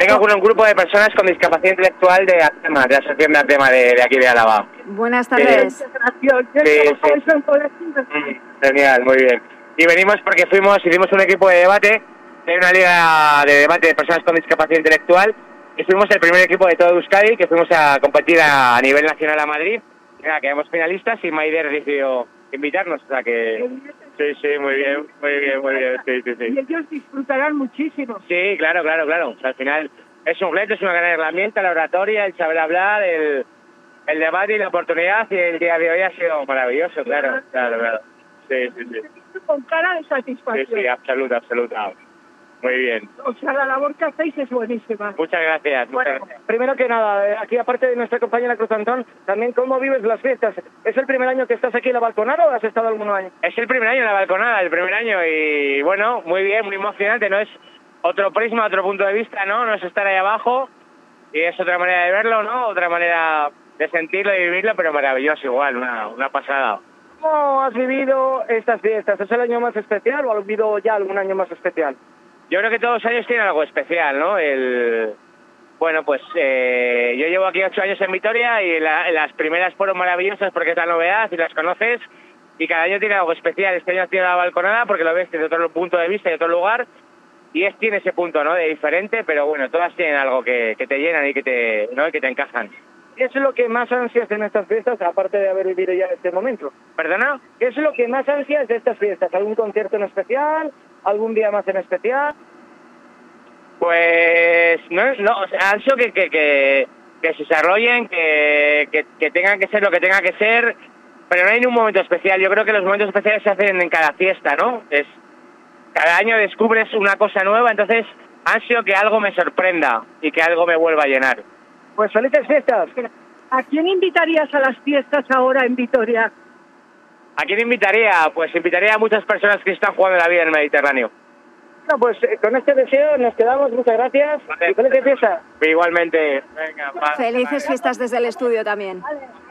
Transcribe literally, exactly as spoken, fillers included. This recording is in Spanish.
Tengo con un grupo de personas con discapacidad intelectual de ACEMA, de la Asociación de ACEMA de, de aquí de Álava. Buenas tardes. Sí, sí. Mm, genial, muy bien. Y venimos porque fuimos, hicimos un equipo de debate, de una liga de debate de personas con discapacidad intelectual, y fuimos el primer equipo de todo Euskadi, que fuimos a competir a, a nivel nacional a Madrid. Y nada, quedamos finalistas y Maider decidió invitarnos, o sea que... Sí, sí, muy bien, muy bien, muy bien, sí, sí, sí. Y ellos disfrutarán muchísimo. Sí, claro, claro, claro. O sea, al final es un reto, es una gran herramienta, la oratoria, el saber hablar, el, el debate y la oportunidad, y el día de hoy ha sido maravilloso, claro, claro, claro. Sí, sí, sí. Con cara de Sí, satisfacción. sí, absoluta, absoluta. Muy bien. O sea, la labor que hacéis es buenísima. Muchas gracias, muchas Bueno, gracias. Primero que nada, aquí aparte de nuestra compañera Cruz Antón, también cómo vives las fiestas. ¿Es el primer año que estás aquí en la balconada o has estado algún año? Es el primer año en la balconada, el primer año, y bueno, muy bien, muy emocionante, ¿no? Es otro prisma, otro punto de vista, ¿no? No es estar ahí abajo, y es otra manera de verlo, ¿no? Otra manera de sentirlo y vivirlo, pero maravilloso igual, una, una pasada. ¿Cómo has vivido estas fiestas? ¿Es el año más especial o has vivido ya algún año más especial? Yo creo que todos los años tienen algo especial, ¿no? El... Bueno, pues eh, yo llevo aquí ocho años en Vitoria y la, las primeras fueron maravillosas porque es la novedad y las conoces, y cada año tiene algo especial. Este año tiene la balconada porque lo ves desde otro punto de vista y otro lugar, y es, tiene ese punto, ¿no? De diferente, pero bueno, todas tienen algo que, que te llenan y que te, ¿no? Y que te encajan. ¿Qué es lo que más ansias en estas fiestas, aparte de haber vivido ya este momento? ¿Perdona? ¿Qué es lo que más ansias de estas fiestas? ¿Algún concierto en especial? ¿Algún día más en especial? Pues no, no, o sea, ansio que, que, que, que se desarrollen, que, que, que tengan que ser lo que tenga que ser, pero no hay un momento especial. Yo creo que los momentos especiales se hacen en cada fiesta, ¿no? Es, cada año descubres una cosa nueva, entonces ansio que algo me sorprenda y que algo me vuelva a llenar. Pues felices fiestas. ¿A quién invitarías a las fiestas ahora en Vitoria? ¿A quién invitaría? Pues invitaría a muchas personas que están jugando la vida en el Mediterráneo. Bueno, pues eh, con este deseo nos quedamos. Muchas gracias. Vale. Y felices fiestas. Igualmente. Venga, va, Felices va. fiestas desde el estudio también.